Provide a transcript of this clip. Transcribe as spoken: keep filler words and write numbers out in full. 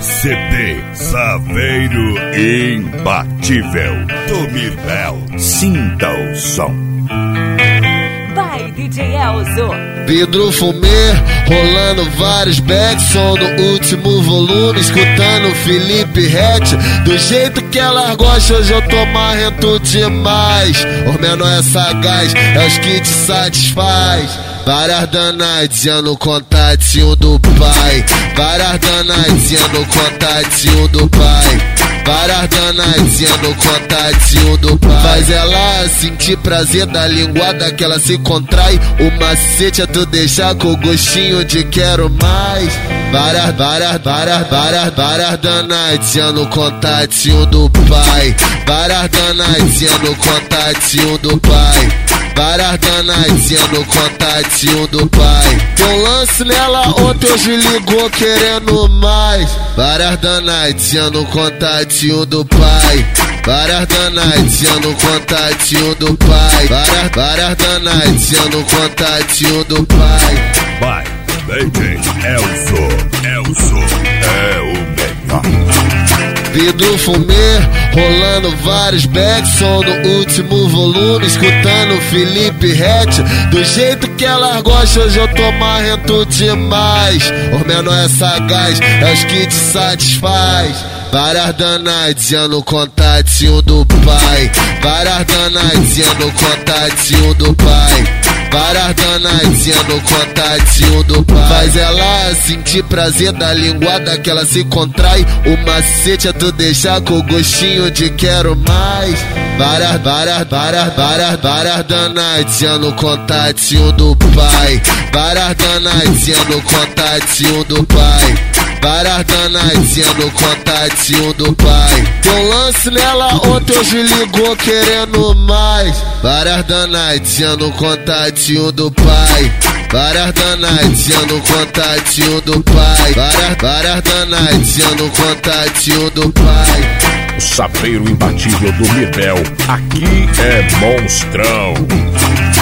C D Saveiro Imbatível do Mirvel. Sinta o som. Vai, D J Elzo. Vidro fumê, rolando vários backs, som no último volume, escutando Felipe Rett. Do jeito que ela gosta, hoje eu tô marrento demais. Os menor é sagaz, é os que te satisfaz. Várias danadinhas no contatinho do pai. Várias danadinhas no contatinho do pai. Várias danadinhas no contatinho do pai. Faz ela sentir prazer da linguada que ela se contrai. O macete é tu deixar com gostinho de quero mais. Várias, várias, várias, várias, várias danadinhas no contatinho do pai. Várias danadinhas no contatinho do pai. Várias danadinhas no contatinho do pai. Deu lance nela ontem, hoje ligou querendo mais. Várias danadinhas no contatinho do pai. Várias danadinhas no contatinho do pai. Várias, várias danadinhas no contatinho do pai. Vai, D J Elzo. Elzo é o melhor. Vidro fumê, rolando vários backs, som no último volume, escutando Felipe Rett. Do jeito que ela gosta, hoje eu tô marrento demais. Os menor é sagaz, é os que te satisfaz. Várias danadinhas no contatinho do pai. Várias danadinhas no contatinho do pai. Várias danadinhas no contatinho do pai. Faz ela sentir prazer da linguada que ela se contrai. O macete é tu deixar com gostinho de quero mais. Várias, várias, várias, várias, várias danadinhas no contatinho do pai. Várias danadinhas no contatinho do pai. Várias danadinhas no contatinho do pai. Deu lance nela ontem, hoje ligou querendo mais. Várias danadinhas no contatinho do pai. Várias danadinhas no contatinho do pai. Várias, várias danadinhas no contatinho do pai. O Saveiro Imbatível do Mirvel, aqui é monstrão.